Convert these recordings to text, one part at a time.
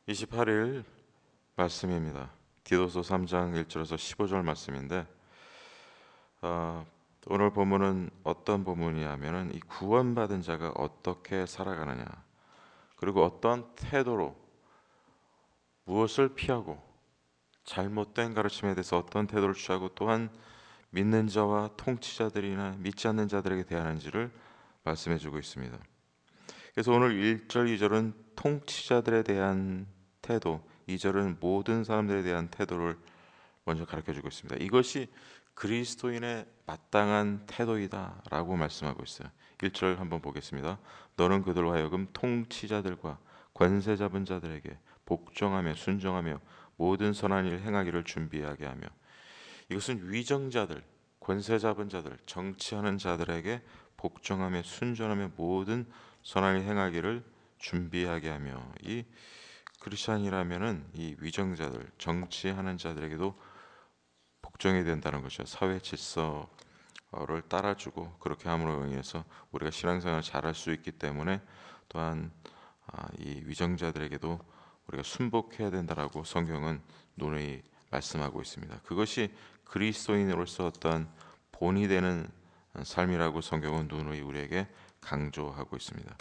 28일 말씀입니다. 디도서 3장 1절에서 15절 말씀인데 어, 오늘 본문은 어떤 본문이냐면은 이 구원받은 자가 어떻게 살아가느냐, 그리고 어떤 태도로 무엇을 피하고 잘못된 가르침에 대해서 어떤 태도를 취하고, 또한 믿는 자와 통치자들이나 믿지 않는 자들에게 대하는지를 말씀해 주고 있습니다. 그래서 오늘 1절, 2절은 통치자들에 대한 태도, 2절은 모든 사람들에 대한 태도를 먼저 가르쳐 주고 있습니다. 이것이 그리스도인의 마땅한 태도이다라고 말씀하고 있어요. 1절 한번 보겠습니다. 너는 그들로 하여금 통치자들과 권세 잡은 자들에게 복종하며 순종하며 모든 선한 일 행하기를 준비하게 하며. 이것은 위정자들, 권세 잡은 자들, 정치하는 자들에게 복종하며 순종하며 모든 선한 일 행하기를 준비하게 하며. 이 크리스천이라면은 이 위정자들, 정치하는 자들에게도 복종해야 된다는 것이죠. 사회 질서를 따라주고 그렇게 함으로 인해서 우리가 신앙생활을 잘할 수 있기 때문에, 또한 이 위정자들에게도 우리가 순복해야 된다라고 성경은 논의 말씀하고 있습니다. 그것이 그리스도인으로서 어떤 본이 되는 삶이라고 성경은 누누이 우리에게 강조하고 있습니다.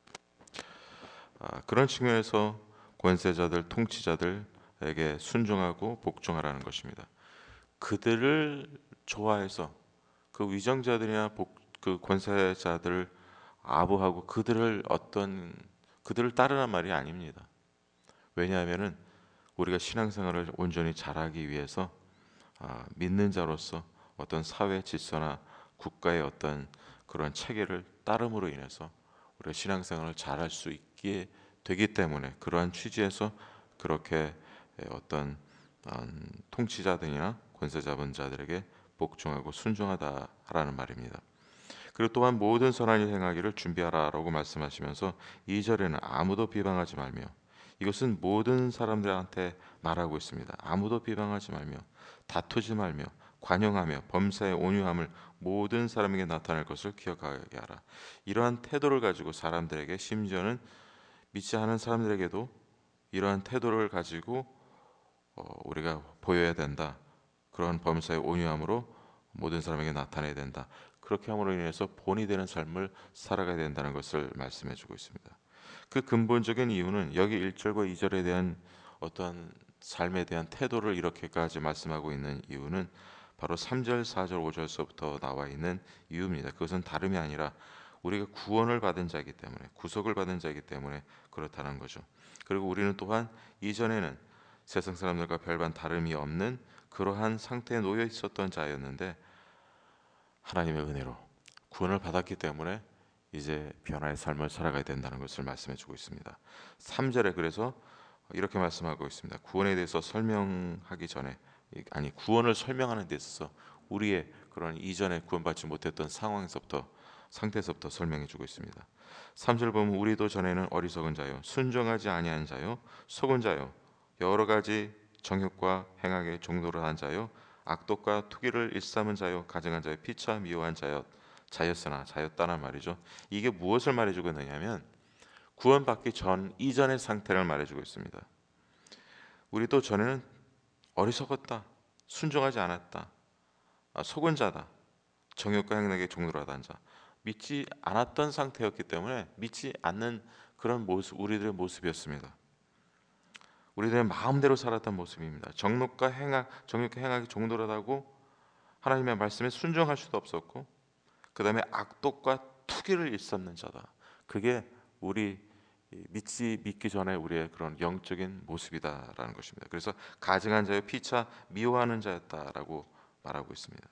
그런 측면에서 권세자들, 통치자들에게 순종하고 복종하라는 것입니다. 그들을 좋아해서 그 위정자들이나 그 권세자들을 아부하고 그들을 따르란 말이 아닙니다. 왜냐하면은 우리가 신앙생활을 온전히 잘하기 위해서 믿는 자로서 어떤 사회 질서나 국가의 어떤 그런 체계를 따름으로 인해서 우리가 신앙생활을 잘할 수 있게 되기 때문에, 그러한 취지에서 그렇게 어떤 통치자들이나 권세 잡은 자들에게 복종하고 순종하다라는 말입니다. 그리고 또한 모든 선한 일 행하기를 준비하라라고 말씀하시면서 2절에는 아무도 비방하지 말며. 이것은 모든 사람들한테 말하고 있습니다. 아무도 비방하지 말며, 다투지 말며, 관용하며, 범사의 온유함을 모든 사람에게 나타낼 것을 기억하게 하라. 이러한 태도를 가지고 사람들에게, 심지어는 믿지 않은 사람들에게도 이러한 태도를 가지고 우리가 보여야 된다. 그런 범사의 온유함으로 모든 사람에게 나타내야 된다. 그렇게 함으로 인해서 본이 되는 삶을 살아가야 된다는 것을 말씀해 주고 있습니다. 그 근본적인 이유는 여기 1절과 2절에 대한 어떤 삶에 대한 태도를 이렇게까지 말씀하고 있는 이유는 바로 3절, 4절, 5절서부터 나와 있는 이유입니다. 그것은 다름이 아니라 우리가 구원을 받은 자이기 때문에, 구속을 받은 자이기 때문에 그렇다는 거죠. 그리고 우리는 또한 이전에는 세상 사람들과 별반 다름이 없는 그러한 상태에 놓여 있었던 자였는데, 하나님의 은혜로 구원을 받았기 때문에 이제 변화의 삶을 살아가야 된다는 것을 말씀해 주고 있습니다. 3절에 그래서 이렇게 말씀하고 있습니다. 구원에 대해서 설명하기 전에, 구원을 설명하는 데 있어서 우리의 그런 이전에 구원받지 못했던 상태에서부터 설명해 주고 있습니다. 3절 보면 우리도 전에는 어리석은 자요, 순종하지 아니한 자요, 속은 자요, 여러 가지 정욕과 행악에 종로를 한 자요, 악독과 투기를 일삼은 자요, 가증한 자요, 피차 미워한 자였다는 말이죠. 이게 무엇을 말해주고 있느냐면 구원받기 전 이전의 상태를 말해주고 있습니다. 우리도 전에는 어리석었다, 순종하지 않았다, 속은 자다, 정욕과 행악에 종로를 하던 자, 믿지 않았던 상태였기 때문에 믿지 않는 그런 모습, 우리들의 모습이었습니다. 우리들의 마음대로 살았던 모습입니다. 정욕과 행악이 종돌하다고 하나님의 말씀에 순종할 수도 없었고, 그 다음에 악독과 투기를 일삼는 자다. 그게 우리 믿기 전에 우리의 그런 영적인 모습이다라는 것입니다. 그래서 가증한 자여, 피차 미워하는 자였다라고 말하고 있습니다.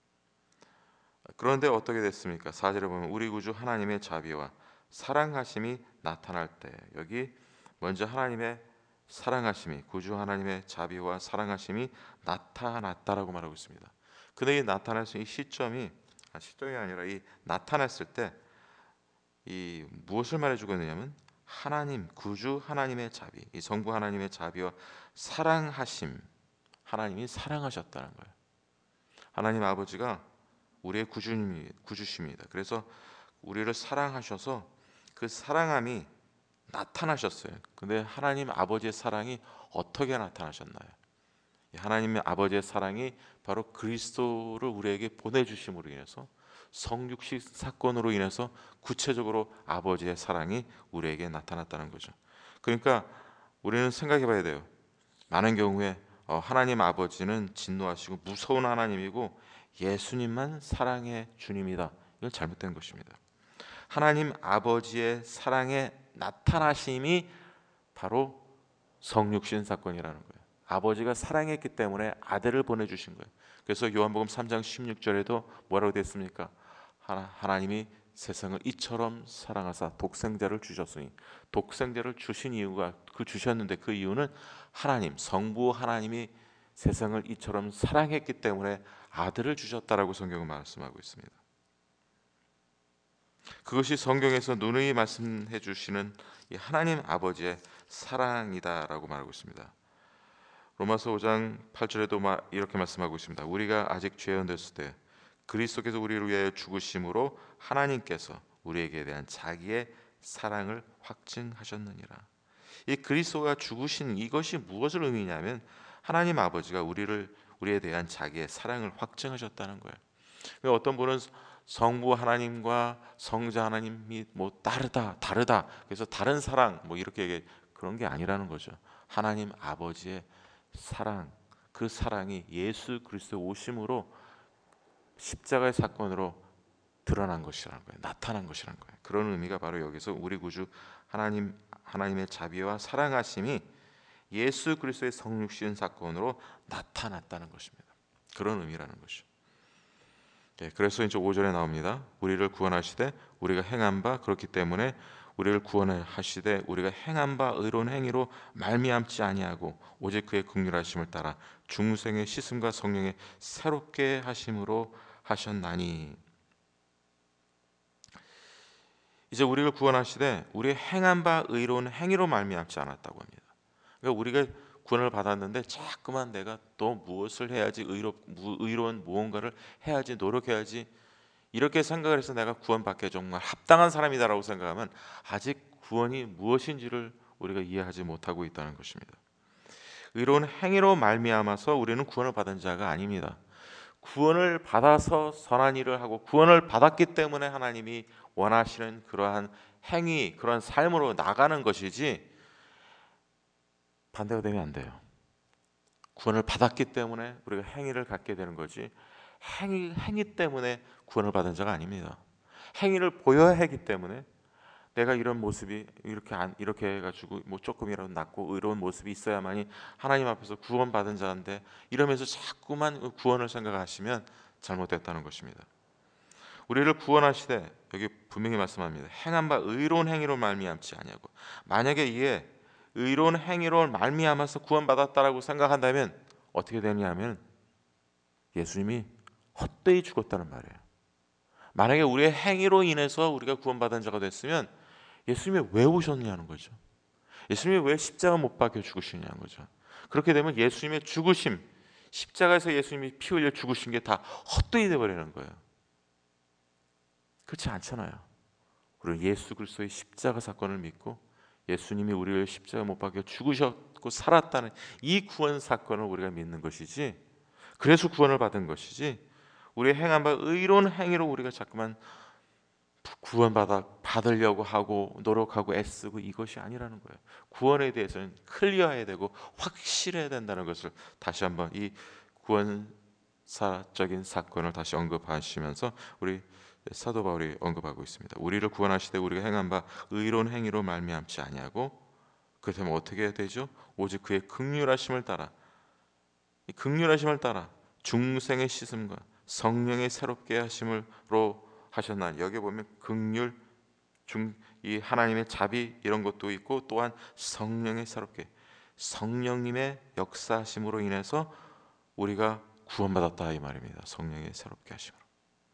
그런데 어떻게 됐습니까? 4절에 보면 우리 구주 하나님의 자비와 사랑하심이 나타날 때, 여기 먼저 하나님의 사랑하심이, 구주 하나님의 자비와 사랑하심이 나타났다라고 말하고 있습니다. 근데 이 나타날 수 있는 시점이 아니라 이 나타났을 때 이 무엇을 말해주고 있느냐면 하나님, 구주 하나님의 자비, 이 성부 하나님의 자비와 사랑하심, 하나님이 사랑하셨다는 거예요. 하나님 아버지가 우리의 구주십니다. 그래서 우리를 사랑하셔서 그 사랑함이 나타나셨어요. 근데 하나님 아버지의 사랑이 어떻게 나타나셨나요? 하나님 아버지의 사랑이 바로 그리스도를 우리에게 보내주심으로 인해서 성육신 사건으로 인해서 구체적으로 아버지의 사랑이 우리에게 나타났다는 거죠. 그러니까 우리는 생각해 봐야 돼요. 많은 경우에 하나님 아버지는 진노하시고 무서운 하나님이고 예수님만 사랑의 주님이다. 이건 잘못된 것입니다. 하나님 아버지의 사랑의 나타나심이 바로 성육신 사건이라는 거예요. 아버지가 사랑했기 때문에 아들을 보내주신 거예요. 그래서 요한복음 3장 16절에도 뭐라고 되어 있습니까? 하나님이 세상을 이처럼 사랑하사 독생자를 주셨으니, 독생자를 주신 이유가, 주셨는데 그 이유는 하나님, 성부 하나님이 세상을 이처럼 사랑했기 때문에 아들을 주셨다라고 성경은 말씀하고 있습니다. 그것이 성경에서 누누이 말씀해 주시는 이 하나님 아버지의 사랑이다라고 말하고 있습니다. 로마서 5장 8절에도 이렇게 말씀하고 있습니다. 우리가 아직 죄인되었을 때 그리스도께서 우리를 위하여 죽으심으로 하나님께서 우리에게 대한 자기의 사랑을 확증하셨느니라. 이 그리스도가 죽으신 이것이 무엇을 의미냐면 하나님 아버지가 우리에 대한 자기의 사랑을 확증하셨다는 거예요. 어떤 분은 성부 하나님과 성자 하나님이 다르다. 그래서 다른 사랑 이렇게 얘기해. 그런 게 아니라는 거죠. 하나님 아버지의 사랑, 그 사랑이 예수 그리스도 오심으로 십자가의 사건으로 드러난 것이라는 거예요. 나타난 것이라는 거예요. 그런 의미가 바로 여기서 우리 구주 하나님의 자비와 사랑하심이 예수 그리스도의 성육신 사건으로 나타났다는 것입니다. 그런 의미라는 것이죠. 그래서 이제 5절에 나옵니다. 우리를 구원하시되 우리가 행한 바, 그렇기 때문에 우리를 구원하시되 우리가 행한 바 의로운 행위로 말미암지 아니하고 오직 그의 긍휼하심을 따라 중생의 씻음과 성령의 새롭게 하심으로 하셨나니. 이제 우리를 구원하시되 우리의 행한 바 의로운 행위로 말미암지 않았다고 합니다. 그러니까 우리가 구원을 받았는데 자꾸만 내가 또 무엇을 해야지, 의로운 무언가를 해야지, 노력해야지, 이렇게 생각을 해서 내가 구원받기에 정말 합당한 사람이다라고 생각하면 아직 구원이 무엇인지를 우리가 이해하지 못하고 있다는 것입니다. 의로운 행위로 말미암아서 우리는 구원을 받은 자가 아닙니다. 구원을 받아서 선한 일을 하고 구원을 받았기 때문에 하나님이 원하시는 그러한 행위, 그러한 삶으로 나가는 것이지 반대가 되면 안 돼요. 구원을 받았기 때문에 우리가 행위를 갖게 되는 거지, 행위 때문에 구원을 받은 자가 아닙니다. 행위를 보여야 하기 때문에 내가 이런 모습이 이렇게 해가지고 조금이라도 낫고 의로운 모습이 있어야만이 하나님 앞에서 구원받은 자인데, 이러면서 자꾸만 구원을 생각하시면 잘못됐다는 것입니다. 우리를 구원하시되, 여기 분명히 말씀합니다. 행한 바 의로운 행위로 말미암지 아니하고. 만약에 이에 의로운 행위로 말미암아서 구원받았다라고 생각한다면 어떻게 되냐면 예수님이 헛되이 죽었다는 말이에요. 만약에 우리의 행위로 인해서 우리가 구원받은 자가 됐으면 예수님이 왜 오셨냐는 거죠. 예수님이 왜 십자가 못 박혀 죽으시냐는 거죠. 그렇게 되면 예수님의 죽으심, 십자가에서 예수님이 피 흘려 죽으신 게 다 헛되이 되어버리는 거예요. 그렇지 않잖아요. 우리 예수 그리스도의 십자가 사건을 믿고 예수님이 우리를 십자가 못 박혀 죽으셨고 살았다는 이 구원 사건을 우리가 믿는 것이지, 그래서 구원을 받은 것이지, 우리의 행한 바 의로운 행위로 우리가 자꾸만 받으려고 하고 노력하고 애쓰고 이것이 아니라는 거예요. 구원에 대해서는 클리어해야 되고 확실해야 된다는 것을 다시 한번 이 구원사적인 사건을 다시 언급하시면서 우리 사도 바울이 언급하고 있습니다. 우리를 구원하시되 우리가 행한 바 의로운 행위로 말미암지 아니하고, 그렇다면 어떻게 해야 되죠? 오직 그의 긍휼하심을 따라, 이 긍휼하심을 따라 중생의 씻음과 성령의 새롭게 하심으로 하셨나니. 여기 보면 긍휼, 이 하나님의 자비 이런 것도 있고, 또한 성령의 새롭게, 성령님의 역사하심으로 인해서 우리가 구원받았다 이 말입니다. 성령의 새롭게 하심으로.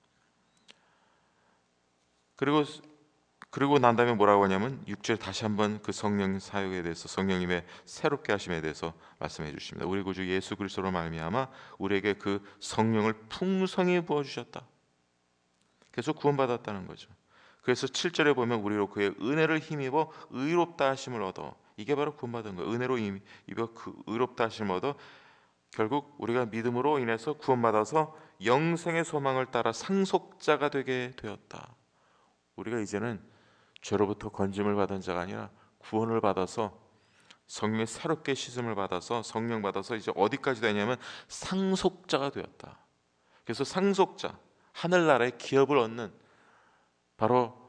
그리고 난 다음에 뭐라고 하냐면 6절 다시 한번 그 성령 사역에 대해서, 성령님의 새롭게 하심에 대해서 말씀해 주십니다. 우리 구주 예수 그리스도로 말미암아 우리에게 그 성령을 풍성히 부어 주셨다. 그래서 구원받았다는 거죠. 그래서 7절에 보면 우리로 그의 은혜를 힘입어 의롭다 하심을 얻어, 이게 바로 구원받은 거예요. 은혜로 입어 그 의롭다 하심을 얻어 결국 우리가 믿음으로 인해서 구원받아서 영생의 소망을 따라 상속자가 되게 되었다. 우리가 이제는 죄로부터 건짐을 받은 자가 아니라 구원을 받아서 성령의 새롭게 씻음을 받아서 성령 받아서 이제 어디까지 되냐면 상속자가 되었다. 그래서 상속자, 하늘나라의 기업을 얻는, 바로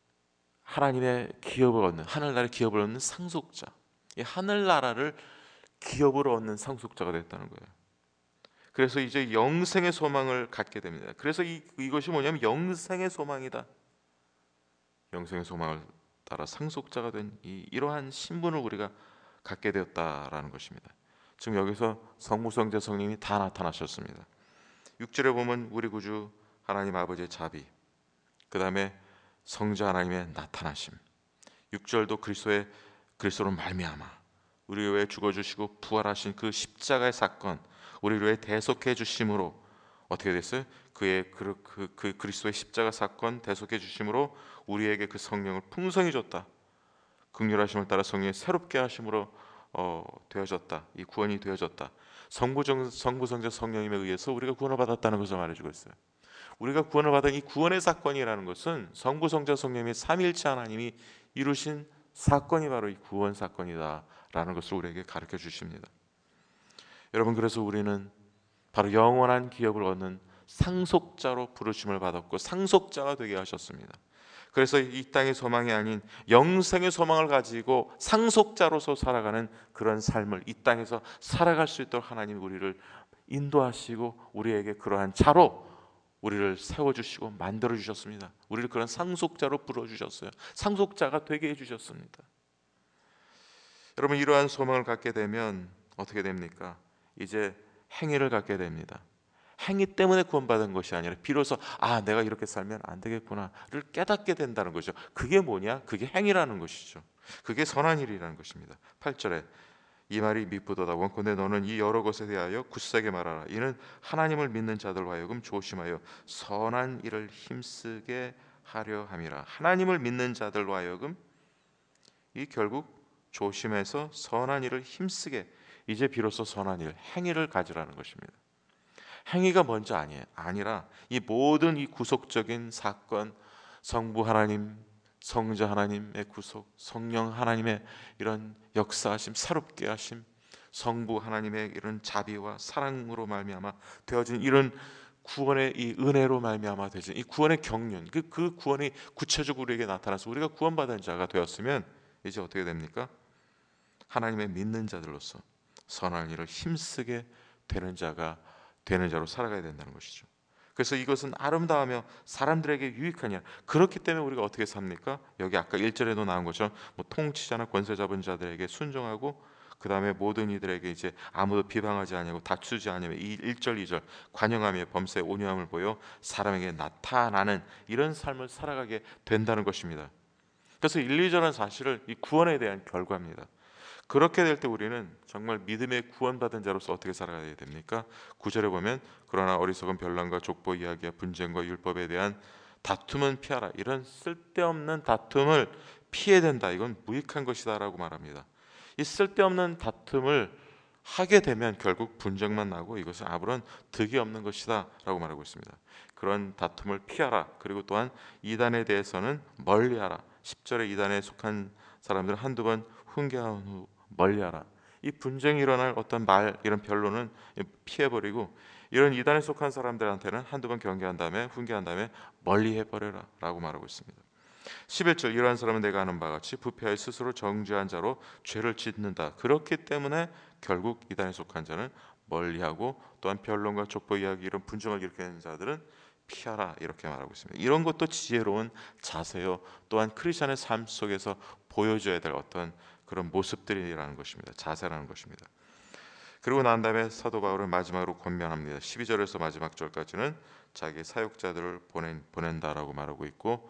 하나님의 기업을 얻는, 하늘나라의 기업을 얻는 상속자, 이 하늘나라를 기업으로 얻는 상속자가 됐다는 거예요. 그래서 이제 영생의 소망을 갖게 됩니다. 그래서 이것이 뭐냐면 영생의 소망이다. 영생의 소망을 따라 상속자가 된 이러한 신분을 우리가 갖게 되었다라는 것입니다. 지금 여기서 성부, 성자, 성령이 다 나타나셨습니다. 6절에 보면 우리 구주 하나님 아버지의 자비, 그 다음에 성자 하나님의 나타나심, 6절도 그리스도로 말미암아 우리 위해 죽어주시고 부활하신 그 십자가의 사건, 우리를 위해 대속해 주심으로 어떻게 됐어요? 그 그리스도의 십자가 사건 대속해 주심으로 우리에게 그 성령을 풍성히 줬다. 긍휼하심을 따라 성령이 새롭게 하심으로 되어졌다. 이 구원이 되어졌다. 성부, 성자, 성령님에 의해서 우리가 구원을 받았다는 것을 말해주고 있어요. 우리가 구원을 받은 이 구원의 사건이라는 것은 성부, 성자, 성령님의 삼위일체 하나님이 이루신 사건이 바로 이 구원 사건이다라는 것을 우리에게 가르쳐 주십니다. 여러분, 그래서 우리는 바로 영원한 기업을 얻는 상속자로 부르심을 받았고 상속자가 되게 하셨습니다. 그래서 이 땅의 소망이 아닌 영생의 소망을 가지고 상속자로서 살아가는 그런 삶을 이 땅에서 살아갈 수 있도록 하나님 우리를 인도하시고 우리에게 그러한 자로 우리를 세워주시고 만들어주셨습니다. 우리를 그런 상속자로 불러주셨어요. 상속자가 되게 해주셨습니다. 여러분, 이러한 소망을 갖게 되면 어떻게 됩니까? 이제 행위를 갖게 됩니다. 행위 때문에 구원받은 것이 아니라 비로소 내가 이렇게 살면 안 되겠구나를 깨닫게 된다는 거죠. 그게 뭐냐? 그게 행위라는 것이죠. 그게 선한 일이라는 것입니다. 8절에 이 말이 미쁘도다. 원컨대 너는 이 여러 것에 대하여 굳세게 말하라. 이는 하나님을 믿는 자들로 하여금 조심하여 선한 일을 힘쓰게 하려 함이라. 하나님을 믿는 자들로 하여금 이 결국 조심해서 선한 일을 힘쓰게, 이제 비로소 선한 일, 행위를 가지라는 것입니다. 행위가 먼저 아니라 이 모든 이 구속적인 사건, 성부 하나님, 성자 하나님의 구속, 성령 하나님의 이런 역사하심, 새롭게 하심, 성부 하나님의 이런 자비와 사랑으로 말미암아 되어진 이런 구원의 이 은혜로 말미암아 되진 이 구원의 경륜, 그 구원이 구체적으로 우리에게 나타나서 우리가 구원받은 자가 되었으면 이제 어떻게 됩니까? 하나님의 믿는 자들로서 선한 일을 힘쓰게 되는 자로 살아가야 된다는 것이죠. 그래서 이것은 아름다우며 사람들에게 유익한 일. 그렇기 때문에 우리가 어떻게 삽니까? 여기 아까 1절에도 나온 것처럼 통치자나 권세 잡은 자들에게 순종하고, 그 다음에 모든 이들에게 이제 아무도 비방하지 아니하고 다투지 아니하며 이 1절 2절 관용하며 범사에 온유함을 보여 사람에게 나타나는 이런 삶을 살아가게 된다는 것입니다. 그래서 1, 2절은 사실은 이 구원에 대한 결과입니다. 그렇게 될 때 우리는 정말 믿음의 구원받은 자로서 어떻게 살아가야 됩니까? 9절에 보면 그러나 어리석은 변론과 족보 이야기와 분쟁과 율법에 대한 다툼은 피하라. 이런 쓸데없는 다툼을 피해야 된다. 이건 무익한 것이다 라고 말합니다. 이 쓸데없는 다툼을 하게 되면 결국 분쟁만 나고 이것은 아무런 득이 없는 것이다 라고 말하고 있습니다. 그런 다툼을 피하라. 그리고 또한 이단에 대해서는 멀리하라. 10절에 이단에 속한 사람들은 한두 번 훈계한 후 멀리하라. 이 분쟁이 일어날 어떤 말, 이런 변론은 피해버리고 이런 이단에 속한 사람들한테는 한두 번 경계한 다음에 훈계한 다음에 멀리해버려라 라고 말하고 있습니다. 11절 이러한 사람은 내가 아는 바와 같이 부패하여 스스로 정죄한 자로 죄를 짓는다. 그렇기 때문에 결국 이단에 속한 자는 멀리하고 또한 변론과 족보 이야기 이런 분쟁을 일으키는 자들은 피하라 이렇게 말하고 있습니다. 이런 것도 지혜로운 자세요. 또한 크리스천의 삶 속에서 보여줘야 될 어떤 그런 모습들이라는 것입니다. 자세라는 것입니다. 그리고 난 다음에 사도 바울은 마지막으로 권면합니다. 12절에서 마지막 절까지는 자기 사역자들을 보낸다라고 말하고 있고,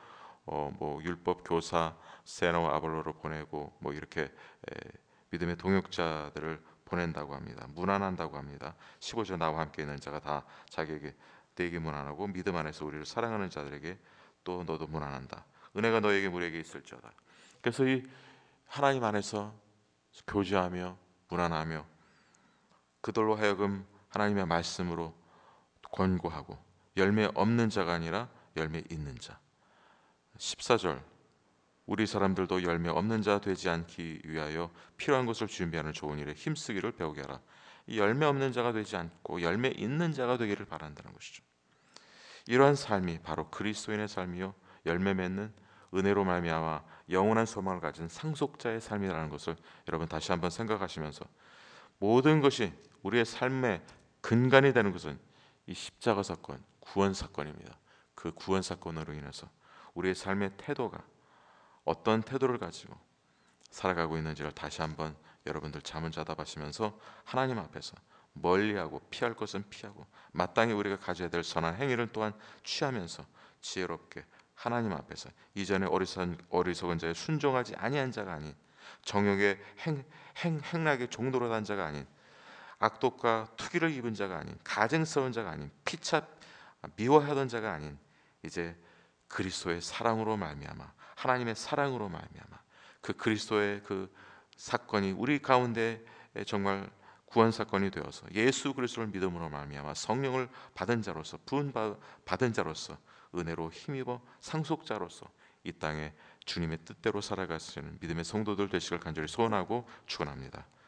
율법 교사 세나와 아볼로를 보내고 이렇게 믿음의 동역자들을 보낸다고 합니다. 문안한다고 합니다. 15절 나와 함께 있는 자가 다 자기에게 내게 문안하고 믿음 안에서 우리를 사랑하는 자들에게 또 너도 문안한다. 은혜가 너에게 우리에게 있을지어다. 그래서 이 하나님 안에서 교제하며 무난하며 그들로 하여금 하나님의 말씀으로 권고하고 열매 없는 자가 아니라 열매 있는 자. 14절 우리 사람들도 열매 없는 자 되지 않기 위하여 필요한 것을 준비하는 좋은 일에 힘쓰기를 배우게 하라. 이 열매 없는 자가 되지 않고 열매 있는 자가 되기를 바란다는 것이죠. 이러한 삶이 바로 그리스도인의 삶이요 열매 맺는 은혜로 말미암아 영원한 소망을 가진 상속자의 삶이라는 것을 여러분 다시 한번 생각하시면서 모든 것이 우리의 삶의 근간이 되는 것은 이 십자가 사건, 구원 사건입니다. 그 구원 사건으로 인해서 우리의 삶의 태도가 어떤 태도를 가지고 살아가고 있는지를 다시 한번 여러분들 자문자답하시면서 하나님 앞에서 멀리하고 피할 것은 피하고 마땅히 우리가 가져야 될 선한 행위를 또한 취하면서 지혜롭게 하나님 앞에서 이전에 어리석은 자에 순종하지 아니한 자가 아닌 정욕의 행락의 종도로 단 자가 아닌 악독과 투기를 입은 자가 아닌 가증스러운 자가 아닌 피차 미워하던 자가 아닌 이제 그리스도의 사랑으로 말미암아 하나님의 사랑으로 말미암아 그 그리스도의 그 사건이 우리 가운데 정말 구원 사건이 되어서 예수 그리스도를 믿음으로 말미암아 성령을 받은 자로서 부은 받은 자로서 은혜로 힘입어 상속자로서 이 땅에 주님의 뜻대로 살아갈 수 있는 믿음의 성도들 되시길 간절히 소원하고 축원합니다.